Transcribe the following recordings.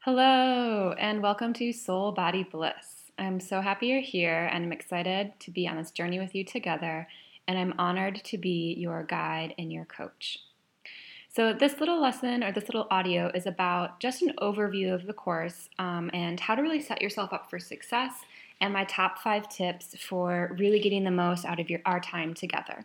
Hello, and welcome to Soul Body Bliss. I'm so happy you're here, and I'm excited to be on this journey with you together, and I'm honored to be your guide and your coach. So, this little lesson or this little audio is about just an overview of the course and how to really set yourself up for success, and my top 5 tips for really getting the most out of our time together.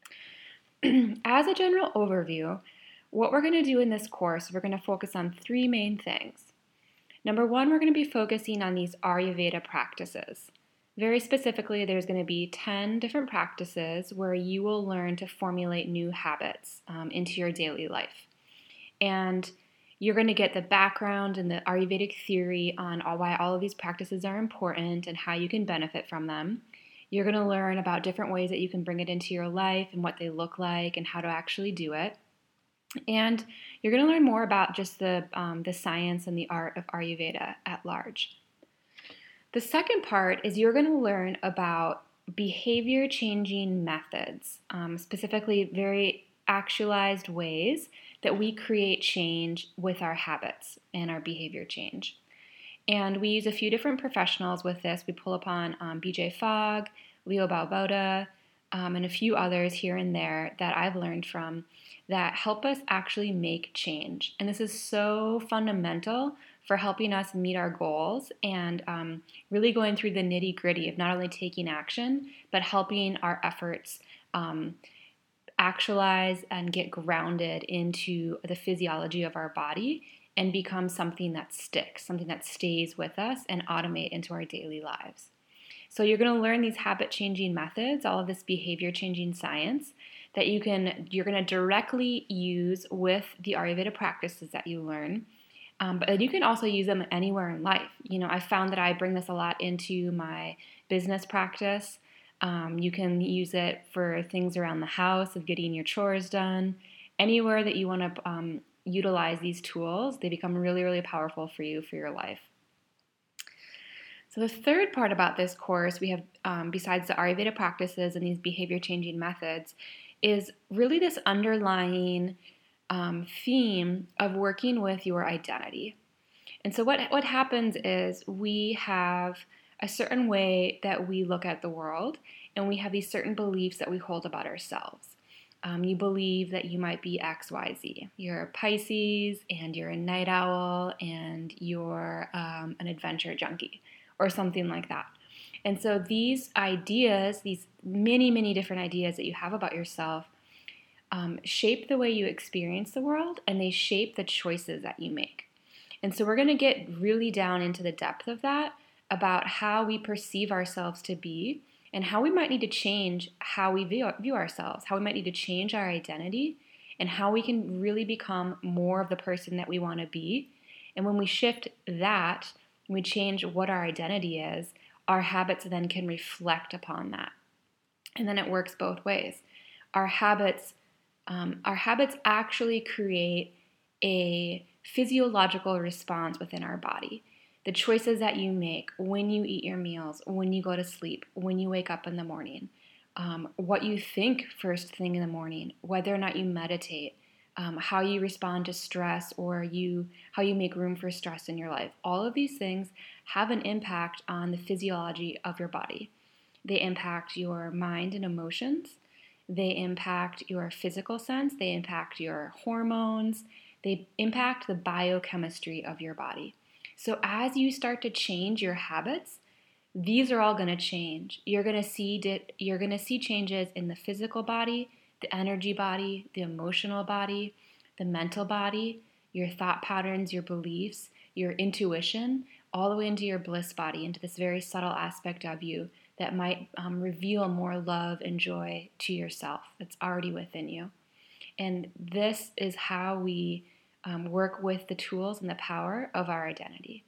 As a general overview, what we're going to do in this course, we're going to focus on 3 main things. Number 1, we're going to be focusing on these Ayurveda practices. Very specifically, there's going to be 10 different practices where you will learn to formulate new habits into your daily life. And you're going to get the background and the Ayurvedic theory on why all of these practices are important and how you can benefit from them. You're going to learn about different ways that you can bring it into your life and what they look like and how to actually do it. And you're going to learn more about just the science and the art of Ayurveda at large. The second part is you're going to learn about behavior changing methods, specifically very actualized ways that we create change with our habits and our behavior change. And we use a few different professionals with this. We pull upon BJ Fogg, Leo Babauta, and a few others here and there that I've learned from that help us actually make change. And this is so fundamental for helping us meet our goals and really going through the nitty gritty of not only taking action, but helping our efforts actualize and get grounded into the physiology of our body and become something that sticks, something that stays with us and automate into our daily lives. So you're going to learn these habit-changing methods, all of this behavior-changing science that you're going to directly use with the Ayurveda practices that you learn. But you can also use them anywhere in life. I found that I bring this a lot into my business practice. You can use it for things around the house, of getting your chores done. Anywhere that you want to utilize these tools, they become really, really powerful for you for your life. So the third part about this course we have, besides the Ayurveda practices and these behavior-changing methods, is really this underlying theme of working with your identity. And so what happens is we have a certain way that we look at the world, and we have these certain beliefs that we hold about ourselves. You believe that you might be X, Y, Z. You're a Pisces, and you're a night owl, and you're an adventure junkie, or something like that. And so these ideas, these many, many different ideas that you have about yourself, shape the way you experience the world, and they shape the choices that you make. And so we're going to get really down into the depth of that, about how we perceive ourselves to be, and how we might need to change how we view ourselves, how we might need to change our identity, and how we can really become more of the person that we want to be. And when we shift that, when we change what our identity is, our habits then can reflect upon that. And then it works both ways. Our habits actually create a physiological response within our body. The choices that you make when you eat your meals, when you go to sleep, when you wake up in the morning, what you think first thing in the morning, whether or not you meditate, how you respond to stress, or how you make room for stress in your life. All of these things have an impact on the physiology of your body. They impact your mind and emotions. They impact your physical sense. They impact your hormones. They impact the biochemistry of your body. So as you start to change your habits, these are all going to change. You're going to see changes in the physical body, the energy body, the emotional body, the mental body, your thought patterns, your beliefs, your intuition, all the way into your bliss body, into this very subtle aspect of you that might reveal more love and joy to yourself that's already within you. And this is how we work with the tools and the power of our identity.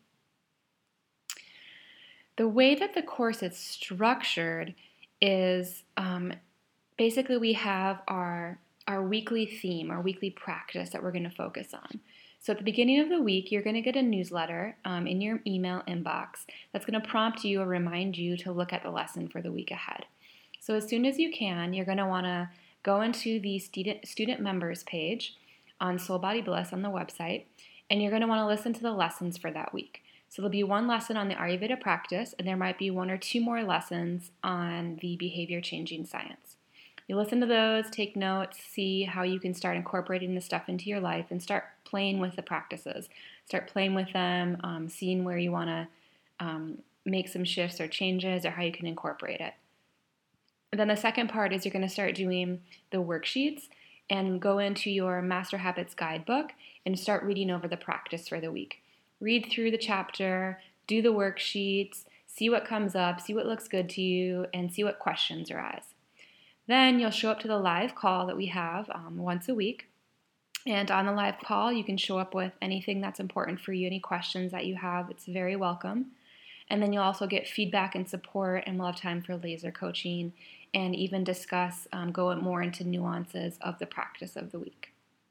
The way that the course is structured is basically we have our weekly theme, our weekly practice that we're going to focus on. So at the beginning of the week, you're going to get a newsletter in your email inbox that's going to prompt you or remind you to look at the lesson for the week ahead. So as soon as you can, you're going to want to go into the student members page on Soul Body Bliss on the website, and you're going to want to listen to the lessons for that week. So there'll be one lesson on the Ayurveda practice, and there might be one or two more lessons on the behavior changing science. You listen to those, take notes, see how you can start incorporating the stuff into your life, and start playing with the practices. Start playing with them, seeing where you want to make some shifts or changes, or how you can incorporate it. And then the second part is you're going to start doing the worksheets and go into your Master Habits guidebook and start reading over the practice for the week. Read through the chapter, do the worksheets, see what comes up, see what looks good to you, and see what questions arise. Then you'll show up to the live call that we have once a week. And on the live call, you can show up with anything that's important for you, any questions that you have. It's very welcome. And then you'll also get feedback and support, and we'll have time for laser coaching and even discuss, go more into nuances of the practice of the week.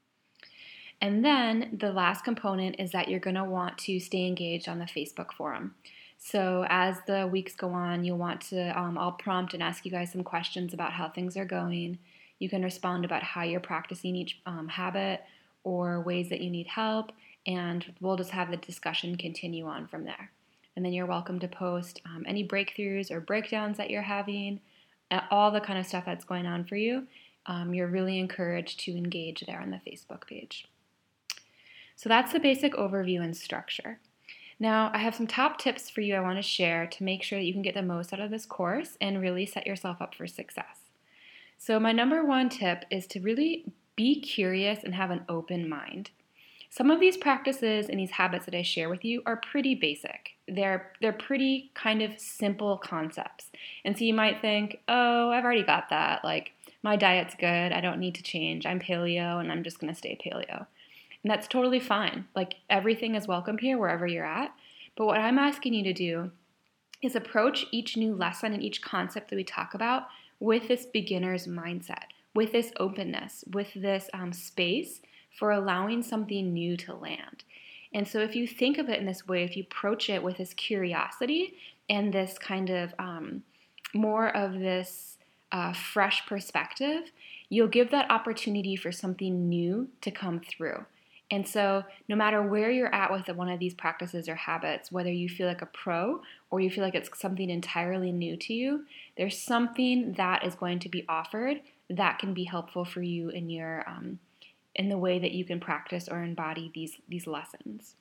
And then the last component is that you're going to want to stay engaged on the Facebook forum. So as the weeks go on, you'll want to, I'll prompt and ask you guys some questions about how things are going. You can respond about how you're practicing each habit or ways that you need help, and we'll just have the discussion continue on from there. And then you're welcome to post any breakthroughs or breakdowns that you're having, all the kind of stuff that's going on for you. You're really encouraged to engage there on the Facebook page. So that's the basic overview and structure. Now, I have some top tips for you I want to share to make sure that you can get the most out of this course and really set yourself up for success. So my number one tip is to really be curious and have an open mind. Some of these practices and these habits that I share with you are pretty basic. They're pretty kind of simple concepts. And so you might think, oh, I've already got that. Like, my diet's good. I don't need to change. I'm paleo and I'm just going to stay paleo. And that's totally fine. Like, everything is welcome here wherever you're at. But what I'm asking you to do is approach each new lesson and each concept that we talk about with this beginner's mindset, with this openness, with this space for allowing something new to land. And so if you think of it in this way, if you approach it with this curiosity and this kind of more of this fresh perspective, you'll give that opportunity for something new to come through. And so no matter where you're at with one of these practices or habits, whether you feel like a pro or you feel like it's something entirely new to you, there's something that is going to be offered that can be helpful for you in your in the way that you can practice or embody these lessons.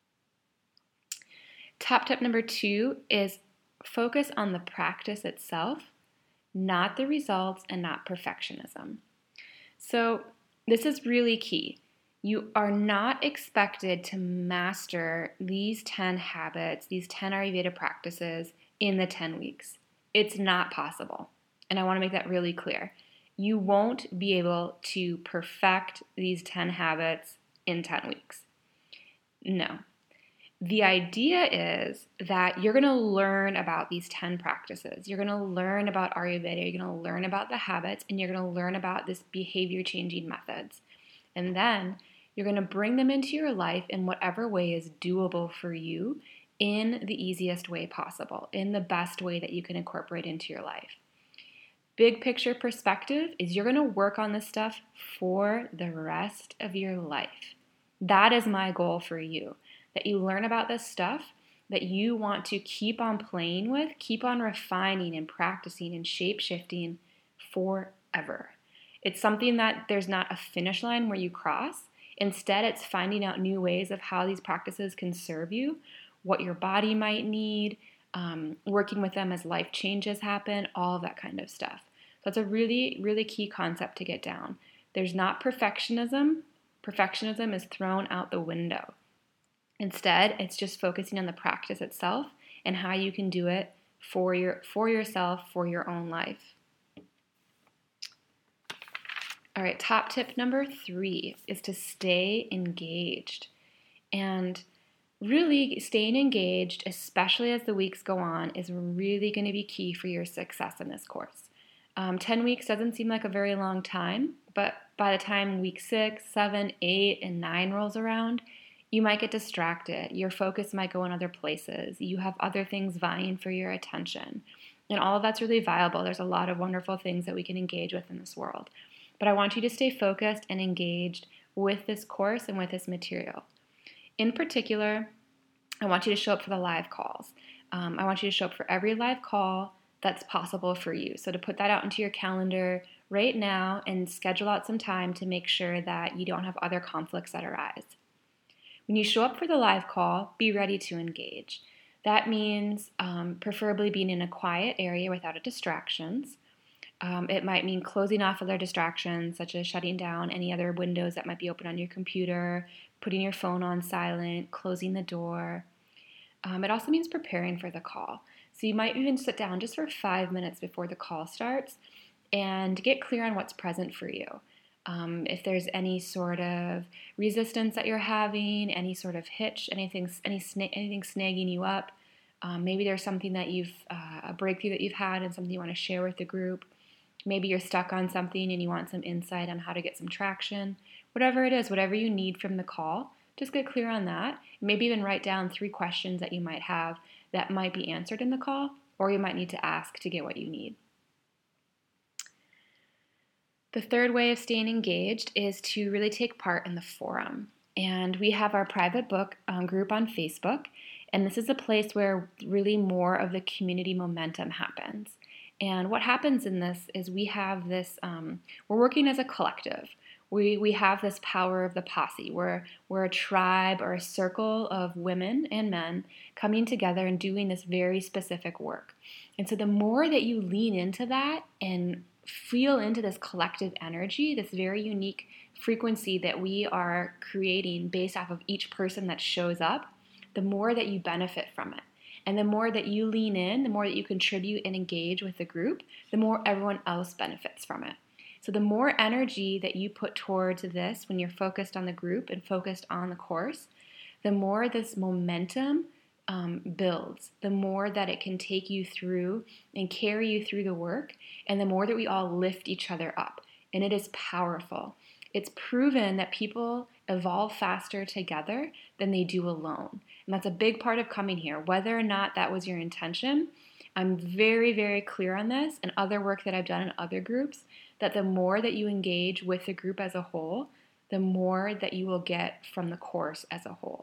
Top tip number 2 is focus on the practice itself, not the results and not perfectionism. So this is really key. You are not expected to master these 10 habits, these 10 Ayurveda practices in the 10 weeks. It's not possible. And I want to make that really clear. You won't be able to perfect these 10 habits in 10 weeks. No. The idea is that you're going to learn about these 10 practices. You're going to learn about Ayurveda. You're going to learn about the habits, and you're going to learn about this behavior changing methods. And then you're going to bring them into your life in whatever way is doable for you in the easiest way possible, in the best way that you can incorporate into your life. Big picture perspective is you're going to work on this stuff for the rest of your life. That is my goal for you, that you learn about this stuff that you want to keep on playing with, keep on refining and practicing and shape-shifting forever. It's something that there's not a finish line where you cross. Instead, it's finding out new ways of how these practices can serve you, what your body might need, working with them as life changes happen, all of that kind of stuff. So it's a really, really key concept to get down. There's not perfectionism. Perfectionism is thrown out the window. Instead, it's just focusing on the practice itself and how you can do it for yourself, for your own life. All right, top tip number 3 is to stay engaged. And really staying engaged, especially as the weeks go on, is really going to be key for your success in this course. 10 weeks doesn't seem like a very long time, but by the time week 6, 7, 8, and 9 rolls around, you might get distracted. Your focus might go in other places. You have other things vying for your attention. And all of that's really viable. There's a lot of wonderful things that we can engage with in this world. But I want you to stay focused and engaged with this course and with this material. In particular, I want you to show up for the live calls. I want you to show up for every live call that's possible for you. So to put that out into your calendar right now and schedule out some time to make sure that you don't have other conflicts that arise. When you show up for the live call, be ready to engage. That means preferably being in a quiet area without distractions. It might mean closing off other distractions, such as shutting down any other windows that might be open on your computer, putting your phone on silent, closing the door. It also means preparing for the call. So you might even sit down just for 5 minutes before the call starts and get clear on what's present for you. If there's any sort of resistance that you're having, any sort of hitch, anything snagging you up, maybe there's something that a breakthrough that you've had and something you want to share with the group. Maybe you're stuck on something and you want some insight on how to get some traction. Whatever it is, whatever you need from the call, just get clear on that. Maybe even write down 3 questions that you might have that might be answered in the call, or you might need to ask to get what you need. The third way of staying engaged is to really take part in the forum. And we have our private book group on Facebook, and this is a place where really more of the community momentum happens. And what happens in this is we have this, we're working as a collective. We have this power of the posse. We're a tribe or a circle of women and men coming together and doing this very specific work. And so the more that you lean into that and feel into this collective energy, this very unique frequency that we are creating based off of each person that shows up, the more that you benefit from it. And the more that you lean in, the more that you contribute and engage with the group, the more everyone else benefits from it. So the more energy that you put towards this when you're focused on the group and focused on the course, the more this momentum builds, the more that it can take you through and carry you through the work, and the more that we all lift each other up. And it is powerful. It's proven that people evolve faster together than they do alone. And that's a big part of coming here. Whether or not that was your intention, I'm very, very clear on this and other work that I've done in other groups, that the more that you engage with the group as a whole, the more that you will get from the course as a whole.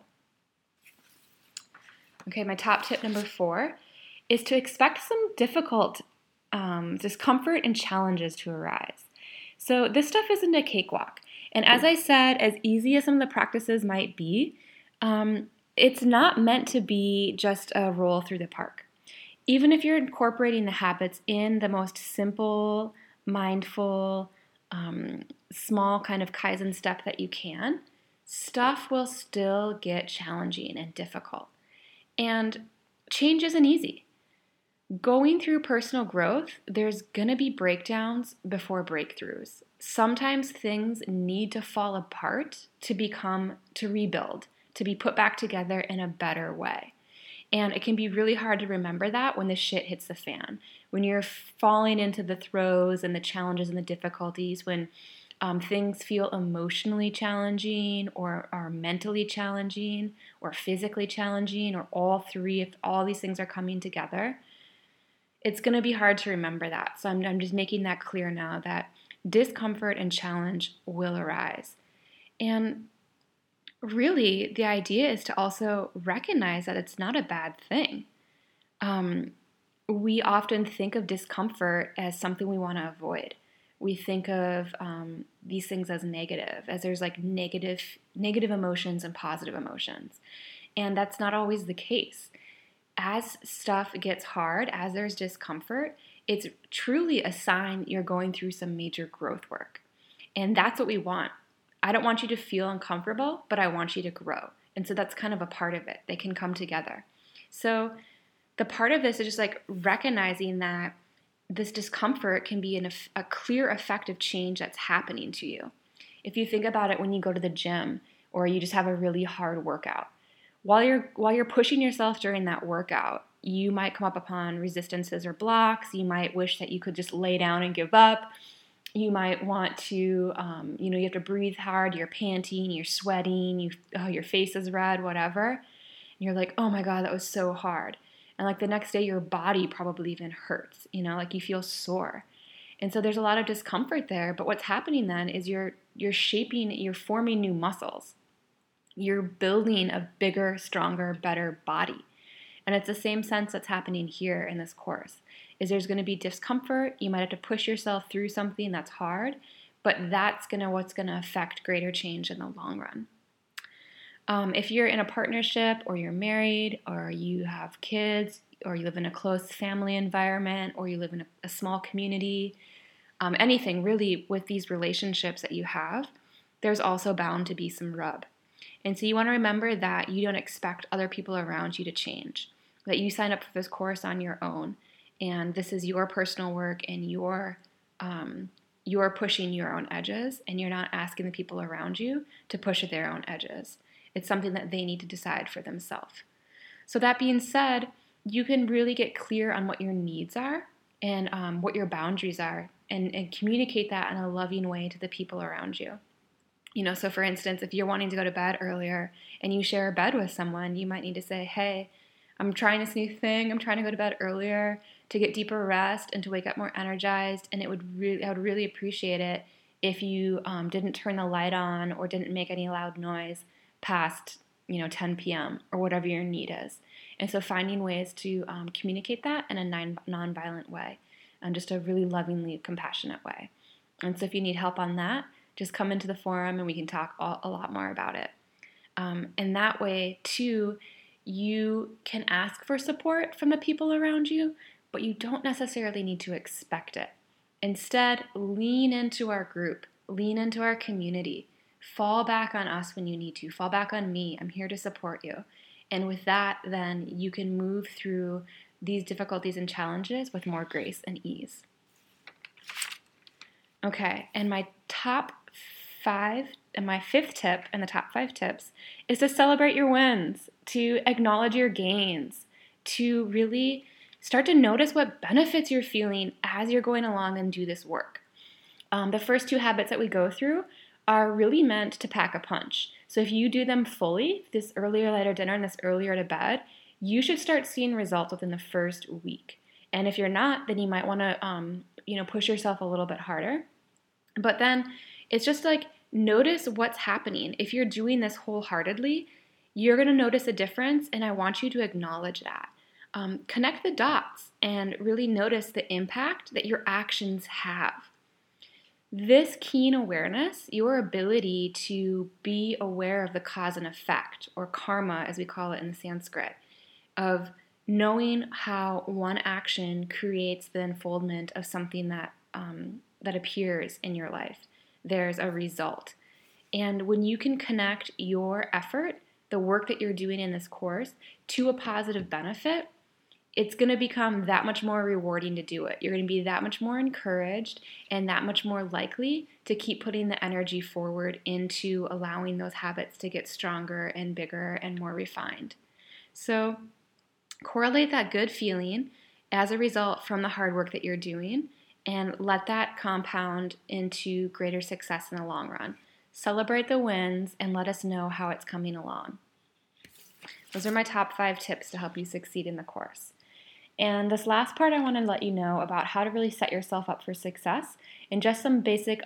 Okay, my top tip number 4 is to expect some difficult discomfort and challenges to arise. So this stuff isn't a cakewalk. And as I said, as easy as some of the practices might be, it's not meant to be just a roll through the park. Even if you're incorporating the habits in the most simple, mindful, small kind of Kaizen step that you can, stuff will still get challenging and difficult. And change isn't easy. Going through personal growth, there's going to be breakdowns before breakthroughs. Sometimes things need to fall apart to rebuild, to be put back together in a better way. And it can be really hard to remember that when the shit hits the fan, when you're falling into the throes and the challenges and the difficulties, when things feel emotionally challenging or are mentally challenging or physically challenging, or all three, if all these things are coming together. It's going to be hard to remember that. So I'm just making that clear now, that discomfort and challenge will arise. And really, the idea is to also recognize that it's not a bad thing. We often think of discomfort as something we want to avoid. We think of these things as negative, as there's like negative emotions and positive emotions. And that's not always the case. As stuff gets hard, as there's discomfort, it's truly a sign you're going through some major growth work. And that's what we want. I don't want you to feel uncomfortable, but I want you to grow. And so that's kind of a part of it. They can come together. So the part of this is just like recognizing that this discomfort can be a clear effect of change that's happening to you. If you think about it when you go to the gym or you just have a really hard workout, while you're pushing yourself during that workout, you might come up upon resistances or blocks. You might wish that you could just lay down and give up. You might want to, you have to breathe hard. You're panting, you're sweating, your face is red, whatever. And you're like, oh my God, that was so hard. And like the next day, your body probably even hurts, like you feel sore. And so there's a lot of discomfort there. But what's happening then is you're forming new muscles. You're building a bigger, stronger, better body. And it's the same sense that's happening here in this course. Is there's going to be discomfort. You might have to push yourself through something that's hard, but that's what's going to affect greater change in the long run. If you're in a partnership, or you're married, or you have kids, or you live in a close family environment, or you live in a small community, anything really with these relationships that you have, there's also bound to be some rub. And so you want to remember that you don't expect other people around you to change, that you signed up for this course on your own, and this is your personal work, and you're pushing your own edges, and you're not asking the people around you to push their own edges. It's something that they need to decide for themselves. So that being said, you can really get clear on what your needs are and what your boundaries are, and communicate that in a loving way to the people around you. So for instance, if you're wanting to go to bed earlier and you share a bed with someone, you might need to say, hey, I'm trying this new thing. I'm trying to go to bed earlier to get deeper rest and to wake up more energized. And I would really appreciate it if you didn't turn the light on or didn't make any loud noise past 10 p.m. or whatever your need is. And so finding ways to communicate that in a non-violent way, and just a really lovingly compassionate way. And so if you need help on that, just come into the forum and we can talk a lot more about it. And that way, too, you can ask for support from the people around you, but you don't necessarily need to expect it. Instead, lean into our group, lean into our community. Fall back on us when you need to. Fall back on me. I'm here to support you. And with that, then you can move through these difficulties and challenges with more grace and ease. Okay, and my fifth tip and the top 5 tips is to celebrate your wins, to acknowledge your gains, to really start to notice what benefits you're feeling as you're going along and do this work. The first 2 habits that we go through are really meant to pack a punch. So if you do them fully, this earlier lighter dinner and this earlier to bed, you should start seeing results within the first week. And if you're not, then you might want to push yourself a little bit harder. But then it's just like, notice what's happening. If you're doing this wholeheartedly, you're going to notice a difference, and I want you to acknowledge that. Connect the dots and really notice the impact that your actions have. This keen awareness, your ability to be aware of the cause and effect, or karma as we call it in the Sanskrit, of knowing how one action creates the unfoldment of something that appears in your life. There's a result. And when you can connect your effort, the work that you're doing in this course, to a positive benefit, it's going to become that much more rewarding to do it. You're going to be that much more encouraged and that much more likely to keep putting the energy forward into allowing those habits to get stronger and bigger and more refined. So correlate that good feeling as a result from the hard work that you're doing, and let that compound into greater success in the long run. Celebrate the wins and let us know how it's coming along. Those are my top 5 tips to help you succeed in the course. And this last part, I want to let you know about how to really set yourself up for success, and just some basic,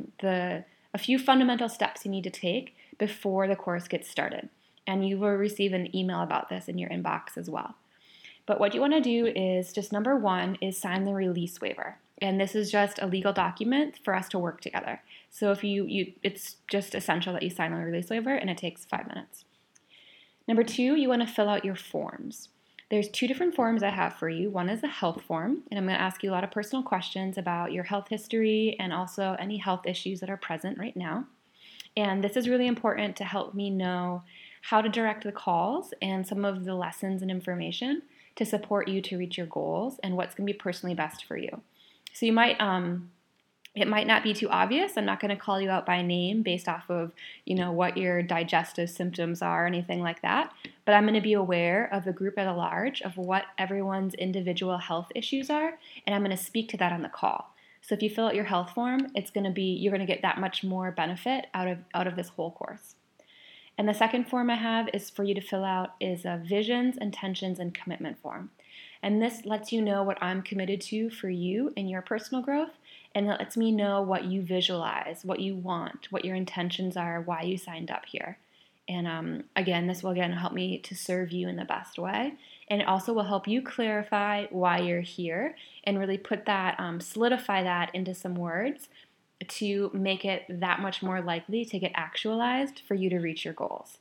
a few fundamental steps you need to take before the course gets started. And you will receive an email about this in your inbox as well. But what you want to do is just number 1 is sign the release waiver. And this is just a legal document for us to work together. So if it's just essential that you sign the release waiver, and it takes 5 minutes. Number 2, you want to fill out your forms. There's 2 different forms I have for you. One is the health form, and I'm going to ask you a lot of personal questions about your health history and also any health issues that are present right now. And this is really important to help me know how to direct the calls and some of the lessons and information to support you to reach your goals and what's going to be personally best for you. So you might, it might not be too obvious. I'm not going to call you out by name based off of, what your digestive symptoms are or anything like that. But I'm going to be aware of the group at large, of what everyone's individual health issues are, and I'm going to speak to that on the call. So if you fill out your health form, you're going to get that much more benefit out of this whole course. And the second form I have is for you to fill out is a visions, intentions, and commitment form. And this lets you know what I'm committed to for you in your personal growth, and it lets me know what you visualize, what you want, what your intentions are, why you signed up here. And again, this will help me to serve you in the best way. And it also will help you clarify why you're here and really put that, solidify that into some words to make it that much more likely to get actualized for you to reach your goals.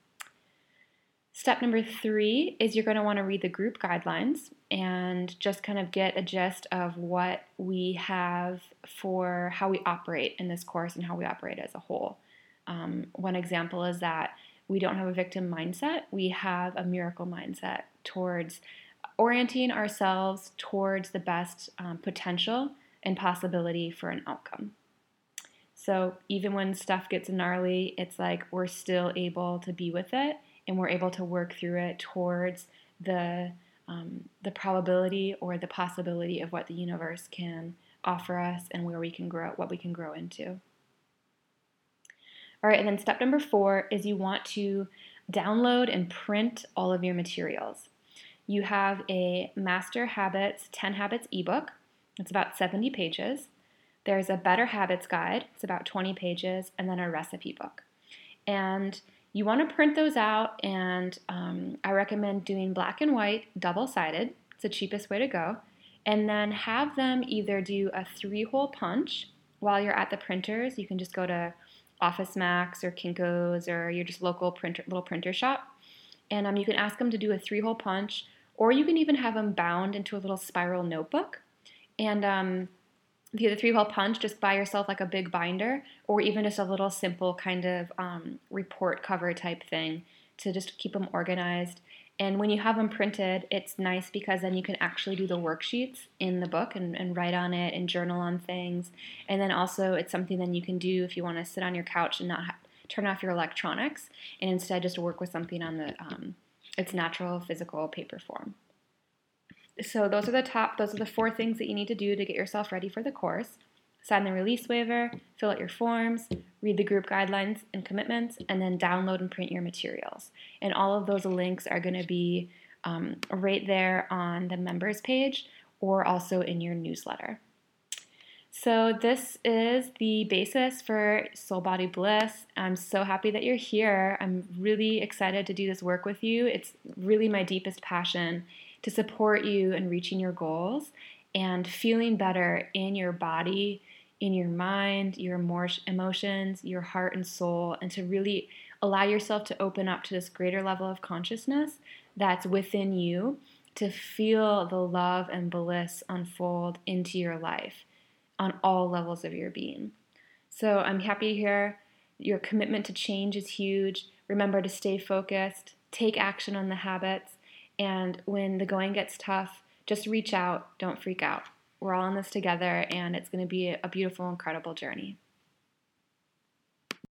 Step number 3 is you're going to want to read the group guidelines and just kind of get a gist of what we have for how we operate in this course and how we operate as a whole. One example is that we don't have a victim mindset. We have a miracle mindset towards orienting ourselves towards the best potential and possibility for an outcome. So even when stuff gets gnarly, it's like we're still able to be with it and we're able to work through it towards the probability or the possibility of what the universe can offer us and where we can grow, what we can grow into. All right, and then step number 4 is you want to download and print all of your materials. You have a Master Habits 10 Habits ebook. It's about 70 pages. There's a Better Habits guide. It's about 20 pages, and then a recipe book. And you want to print those out, and I recommend doing black and white, double-sided. It's the cheapest way to go. And then have them either do a 3-hole punch while you're at the printers. You can just go to Office Max or Kinko's or your just local little printer shop. And you can ask them to do a 3-hole punch, or you can even have them bound into a little spiral notebook. And if you have the 3-hole punch, just buy yourself like a big binder or even just a little simple kind of report cover type thing to just keep them organized. And when you have them printed, it's nice because then you can actually do the worksheets in the book and write on it and journal on things. And then also it's something then you can do if you want to sit on your couch and not turn off your electronics and instead just work with something on the its natural physical paper form. So those are the 4 things that you need to do to get yourself ready for the course. Sign the release waiver, fill out your forms, read the group guidelines and commitments, and then download and print your materials. And all of those links are going to be right there on the members page or also in your newsletter. So this is the basis for Soul Body Bliss. I'm so happy that you're here. I'm really excited to do this work with you. It's really my deepest passion to support you in reaching your goals and feeling better in your body, in your mind, your emotions, your heart and soul, and to really allow yourself to open up to this greater level of consciousness that's within you to feel the love and bliss unfold into your life on all levels of your being. So I'm happy to hear your commitment to change is huge. Remember to stay focused, take action on the habits, and when the going gets tough, just reach out, don't freak out. We're all in this together, and it's going to be a beautiful, incredible journey.